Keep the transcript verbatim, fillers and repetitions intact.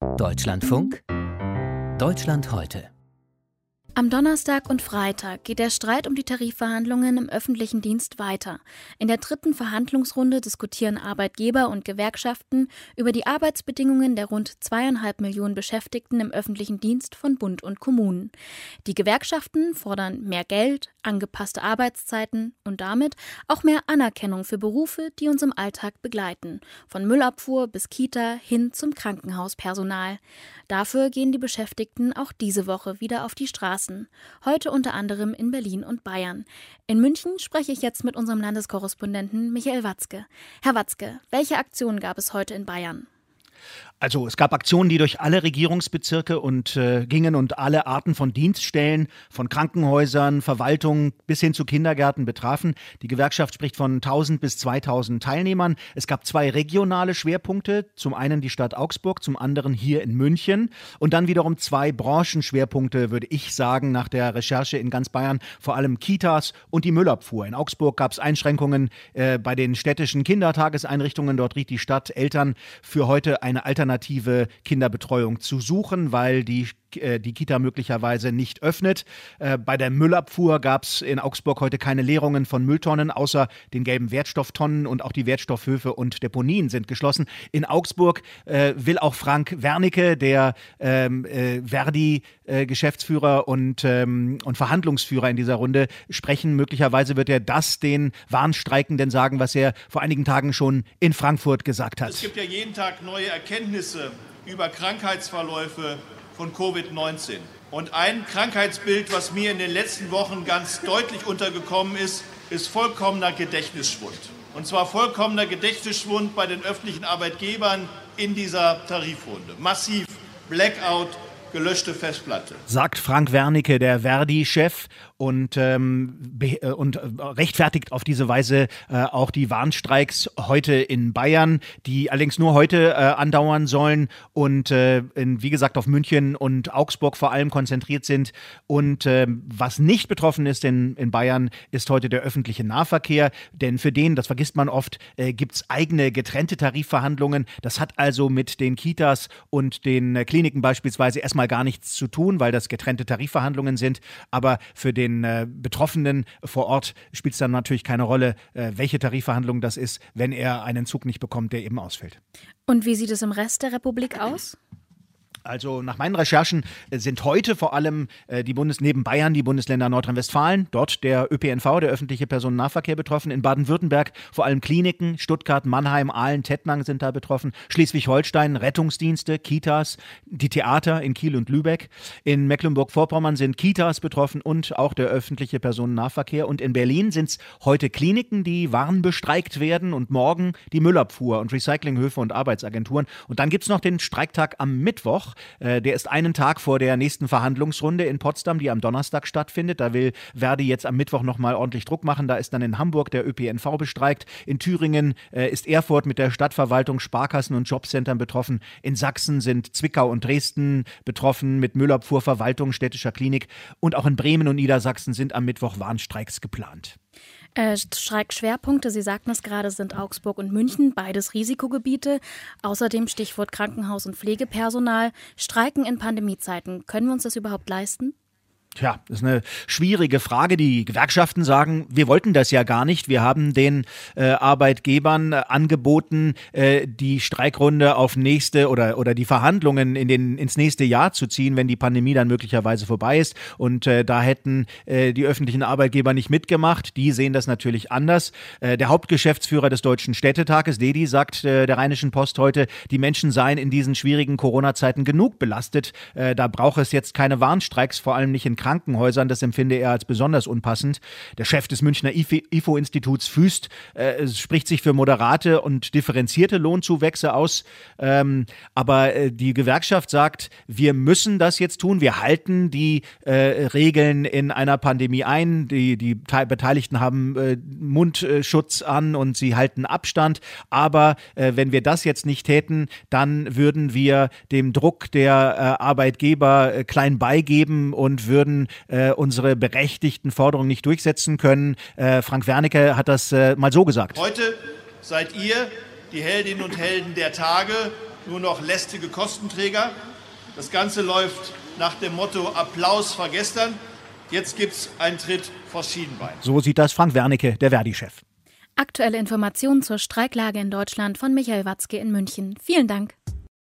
Deutschlandfunk, Deutschland heute. Am Donnerstag und Freitag geht der Streit um die Tarifverhandlungen im öffentlichen Dienst weiter. In der dritten Verhandlungsrunde diskutieren Arbeitgeber und Gewerkschaften über die Arbeitsbedingungen der rund zweieinhalb Millionen Beschäftigten im öffentlichen Dienst von Bund und Kommunen. Die Gewerkschaften fordern mehr Geld, angepasste Arbeitszeiten und damit auch mehr Anerkennung für Berufe, die uns im Alltag begleiten. Von Müllabfuhr bis Kita hin zum Krankenhauspersonal. Dafür gehen die Beschäftigten auch diese Woche wieder auf die Straße. Heute unter anderem in Berlin und Bayern. In München spreche ich jetzt mit unserem Landeskorrespondenten Michael Watzke. Herr Watzke, welche Aktionen gab es heute in Bayern? Also es gab Aktionen, die durch alle Regierungsbezirke und äh, gingen und alle Arten von Dienststellen, von Krankenhäusern, Verwaltungen bis hin zu Kindergärten betrafen. Die Gewerkschaft spricht von tausend bis zweitausend Teilnehmern. Es gab zwei regionale Schwerpunkte, zum einen die Stadt Augsburg, zum anderen hier in München und dann wiederum zwei Branchenschwerpunkte, würde ich sagen, nach der Recherche in ganz Bayern, vor allem Kitas und die Müllabfuhr. In Augsburg gab es Einschränkungen äh, bei den städtischen Kindertageseinrichtungen. Dort riet die Stadt Eltern für heute eine alternative Kinderbetreuung zu suchen, weil die die Kita möglicherweise nicht öffnet. Äh, bei der Müllabfuhr gab es in Augsburg heute keine Leerungen von Mülltonnen, außer den gelben Wertstofftonnen, und auch die Wertstoffhöfe und Deponien sind geschlossen. In Augsburg äh, will auch Frank Wernicke, der ähm, äh, Verdi-Geschäftsführer äh, und, ähm, und Verhandlungsführer in dieser Runde, sprechen. Möglicherweise wird er das den Warnstreikenden sagen, was er vor einigen Tagen schon in Frankfurt gesagt hat. Es gibt ja jeden Tag neue Erkenntnisse über Krankheitsverläufe von Covid neunzehn. Und ein Krankheitsbild, was mir in den letzten Wochen ganz deutlich untergekommen ist, ist vollkommener Gedächtnisschwund. Und zwar vollkommener Gedächtnisschwund bei den öffentlichen Arbeitgebern in dieser Tarifrunde. Massiv Blackout, gelöschte Festplatte. Sagt Frank Wernicke, der Verdi-Chef, und, ähm, be- äh, und äh, rechtfertigt auf diese Weise äh, auch die Warnstreiks heute in Bayern, die allerdings nur heute äh, andauern sollen und äh, in, wie gesagt, auf München und Augsburg vor allem konzentriert sind. Und äh, was nicht betroffen ist in, in Bayern, ist heute der öffentliche Nahverkehr, denn für den, das vergisst man oft, äh, gibt es eigene getrennte Tarifverhandlungen. Das hat also mit den Kitas und den äh, Kliniken beispielsweise erstmal gar nichts zu tun, weil das getrennte Tarifverhandlungen sind. Aber für den äh, Betroffenen vor Ort spielt es dann natürlich keine Rolle, äh, welche Tarifverhandlung das ist, wenn er einen Zug nicht bekommt, der eben ausfällt. Und wie sieht es im Rest der Republik aus? Also nach meinen Recherchen sind heute vor allem äh, die Bundes neben Bayern die Bundesländer Nordrhein-Westfalen, dort der Ö P N V, der öffentliche Personennahverkehr, betroffen. In Baden-Württemberg vor allem Kliniken, Stuttgart, Mannheim, Aalen, Tettnang sind da betroffen. Schleswig-Holstein Rettungsdienste, Kitas, die Theater in Kiel und Lübeck. In Mecklenburg-Vorpommern sind Kitas betroffen und auch der öffentliche Personennahverkehr. Und in Berlin sind es heute Kliniken, die warnbestreikt werden, und morgen die Müllabfuhr und Recyclinghöfe und Arbeitsagenturen. Und dann gibt es noch den Streiktag am Mittwoch. Der ist einen Tag vor der nächsten Verhandlungsrunde in Potsdam, die am Donnerstag stattfindet. Da will Verdi jetzt am Mittwoch nochmal ordentlich Druck machen. Da ist dann in Hamburg der Ö P N V bestreikt. In Thüringen äh, ist Erfurt mit der Stadtverwaltung, Sparkassen und Jobcentern betroffen. In Sachsen sind Zwickau und Dresden betroffen mit Müllabfuhr, Verwaltung, städtischer Klinik. Und auch in Bremen und Niedersachsen sind am Mittwoch Warnstreiks geplant. Äh, Streikschwerpunkte, Sie sagten es gerade, sind Augsburg und München, beides Risikogebiete. Außerdem Stichwort Krankenhaus- und Pflegepersonal. Streiken in Pandemiezeiten, können wir uns das überhaupt leisten? Tja, das ist eine schwierige Frage. Die Gewerkschaften sagen, wir wollten das ja gar nicht. Wir haben den äh, Arbeitgebern äh, angeboten, äh, die Streikrunde auf nächste oder oder die Verhandlungen in den ins nächste Jahr zu ziehen, wenn die Pandemie dann möglicherweise vorbei ist. Und äh, da hätten äh, die öffentlichen Arbeitgeber nicht mitgemacht. Die sehen das natürlich anders. Äh, der Hauptgeschäftsführer des Deutschen Städtetages, Dedi, sagt äh, der Rheinischen Post heute, die Menschen seien in diesen schwierigen Corona-Zeiten genug belastet. Äh, da brauche es jetzt keine Warnstreiks, vor allem nicht in Krankenhäusern, das empfinde er als besonders unpassend. Der Chef des Münchner I F O-Instituts Füst äh, spricht sich für moderate und differenzierte Lohnzuwächse aus. Ähm, aber äh, die Gewerkschaft sagt, wir müssen das jetzt tun. Wir halten die äh, Regeln in einer Pandemie ein. Die, die Te- Beteiligten haben äh, Mundschutz an und sie halten Abstand. Aber äh, wenn wir das jetzt nicht täten, dann würden wir dem Druck der äh, Arbeitgeber äh, klein beigeben und würden äh, unsere berechtigten Forderungen nicht durchsetzen können. Äh, Frank Wernicke hat das äh, mal so gesagt. Heute seid ihr die Heldinnen und Helden der Tage, nur noch lästige Kostenträger. Das Ganze läuft nach dem Motto Applaus war gestern. Jetzt gibt's einen Tritt vors Schienbein. So sieht das Frank Wernicke, der Verdi-Chef. Aktuelle Informationen zur Streiklage in Deutschland von Michael Watzke in München. Vielen Dank.